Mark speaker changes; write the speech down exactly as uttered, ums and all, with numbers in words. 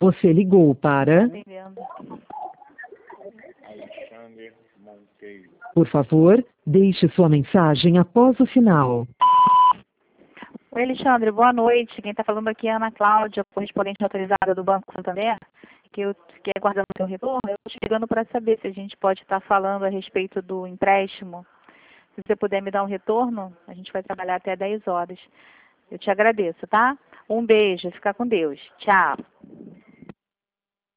Speaker 1: Você ligou para...
Speaker 2: Entendendo.
Speaker 3: Alexandre Monteiro.
Speaker 1: Por favor, deixe sua mensagem após o sinal.
Speaker 2: Oi, Alexandre, boa noite. Quem está falando aqui é a Ana Cláudia, correspondente autorizada do Banco Santander, que eu fiquei aguardando o seu retorno. Eu estou chegando para saber se a gente pode estar falando a respeito do empréstimo. Se você puder me dar um retorno, a gente vai trabalhar até dez horas. Eu te agradeço, tá? Um beijo, fica com Deus. Tchau.